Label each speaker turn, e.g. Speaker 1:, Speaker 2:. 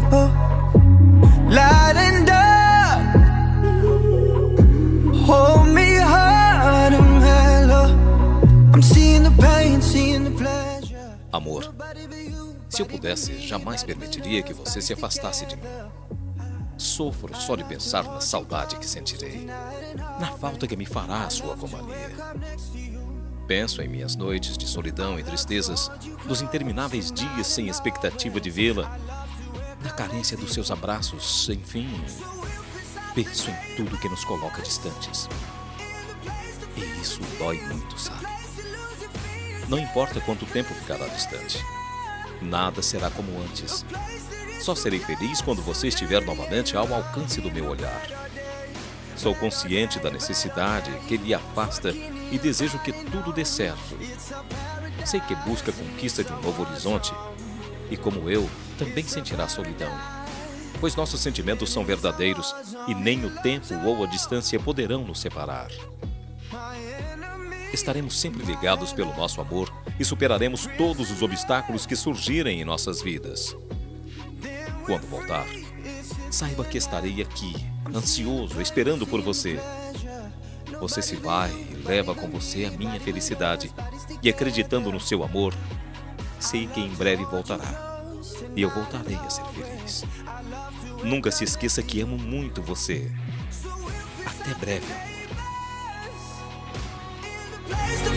Speaker 1: tempo, light and dark. Hold me hard and mellow. I'm seeing the pain, seeing the pleasure.
Speaker 2: Amor, se eu pudesse, jamais permitiria que você se afastasse de mim. Sofro só de pensar na saudade que sentirei, na falta que me fará a sua companhia. Penso em minhas noites de solidão e tristezas, dos intermináveis dias sem expectativa de vê-la, na carência dos seus abraços, enfim. Penso em tudo que nos coloca distantes. E isso dói muito, sabe? Não importa quanto tempo ficará distante. Nada será como antes. Só serei feliz quando você estiver novamente ao alcance do meu olhar. Sou consciente da necessidade que lhe afasta e desejo que tudo dê certo. Sei que busca a conquista de um novo horizonte e, como eu, também sentirá solidão. Pois nossos sentimentos são verdadeiros e nem o tempo ou a distância poderão nos separar. Estaremos sempre ligados pelo nosso amor e superaremos todos os obstáculos que surgirem em nossas vidas. Quando voltar, saiba que estarei aqui, ansioso, esperando por você. Você se vai e leva com você a minha felicidade. E acreditando no seu amor, sei que em breve voltará. E eu voltarei a ser feliz. Nunca se esqueça que amo muito você. Até breve, amor.